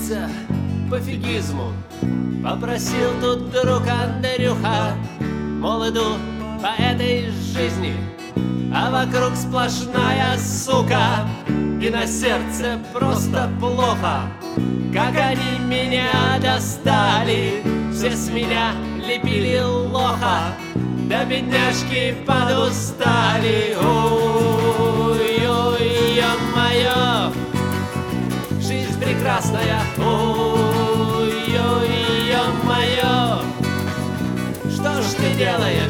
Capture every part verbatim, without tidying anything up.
научиться пофигизму. Попросил тут друг Андрюха, мол, иду по этой жизни, а вокруг сплошная сука, и на сердце просто плохо. Как они меня достали, все с меня лепили лоха, да бедняжки подустали. Ой-ой, ё-моё, жизнь прекрасная. Ой-ой, ё-моё, что ж ты делаешь?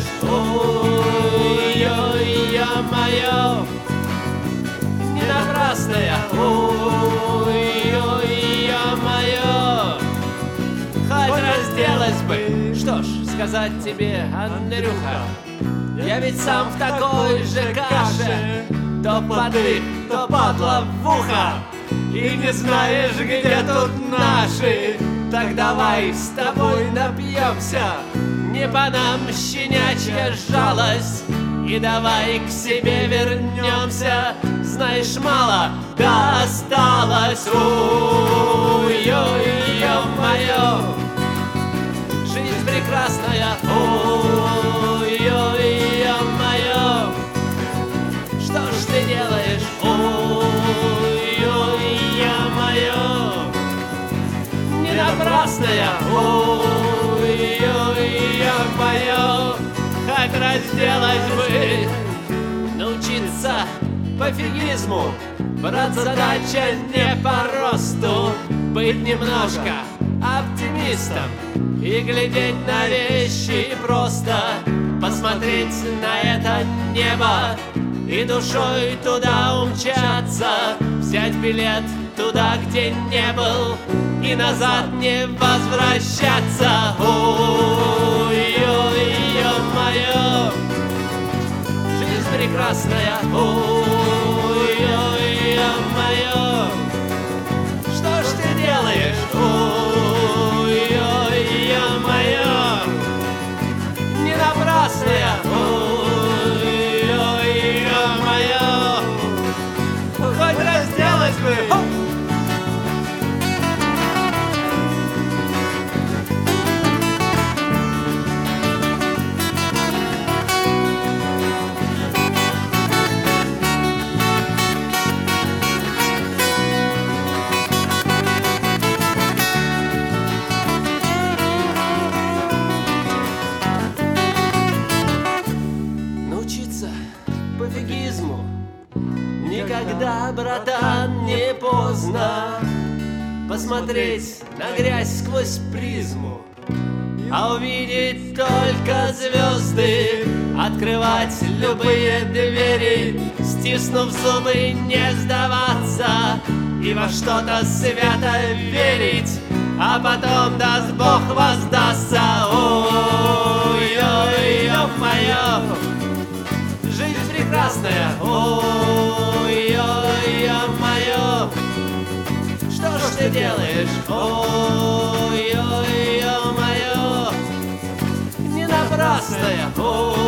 Ой-ой, ё-моё, не напрасная. Ой-ой, ё-моё, хоть разделась бы. Что ж сказать тебе, Андрюха, я ведь сам в такой же каше, то подых, то падла в ухо, и не знаешь, где тут наши. Так давай с тобой напьемся, не по нам щенячья жалость, и давай к себе вернемся. Знаешь, мало досталось. Ой-ой, ё-моё, жизнь прекрасная. Ой-ой, ё-моё, что ж ты делаешь? Ой-ой, ё-моё, не напрасная. Ой-ой, ё-моё, хоть разделать бы. Научиться пофигизму, брат, задача не по росту. Быть немножко оптимистом и глядеть на вещи просто. Посмотреть на это небо и душой туда умчаться. Взять билет туда, где не был, и назад не возвращаться. Ой-ой, ё-моё, жизнь прекрасная. Ой-ой, ё-моё, что ж ты делаешь? Ой-ой, ё-моё, не напрасная. Ой-ой, ё-моё, хоть разделать бы. Пофигизму никогда, братан, не поздно посмотреть на грязь сквозь призму, а увидеть только звезды, открывать любые двери, стиснув зубы, не сдаваться и во что-то свято верить, а потом, даст Бог, воздастся. Ой-ой, ё-моё, жизнь прекрасная. Ой-ой, ё-моё, что ж ты делаешь? Ой-ой, ё-моё, не напрасная.